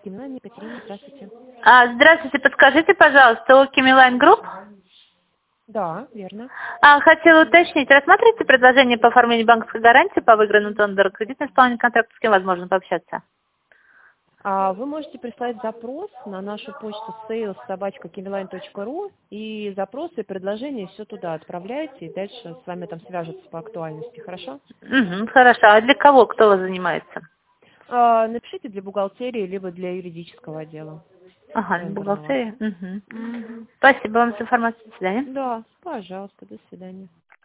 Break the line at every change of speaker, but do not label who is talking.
Кимилайн Екатерина, здравствуйте.
Здравствуйте, подскажите, пожалуйста, о Кимилайн Групп.
Да, верно.
Хотела уточнить, рассматриваете предложение по оформлению банковской гарантии по выигранному тендеру, кредитное исполнение контракта, с кем возможно пообщаться?
Вы можете прислать запрос на нашу почту sales@kimiline.ru и запросы, предложения все туда отправляйте, и дальше с вами там свяжутся по актуальности, хорошо?
Хорошо. А для кого, кто вас занимается?
Напишите для бухгалтерии, либо для юридического отдела.
Ага,
Я верну вас.
бухгалтерия. Спасибо вам за информацию. До свидания.
Да, пожалуйста, до свидания.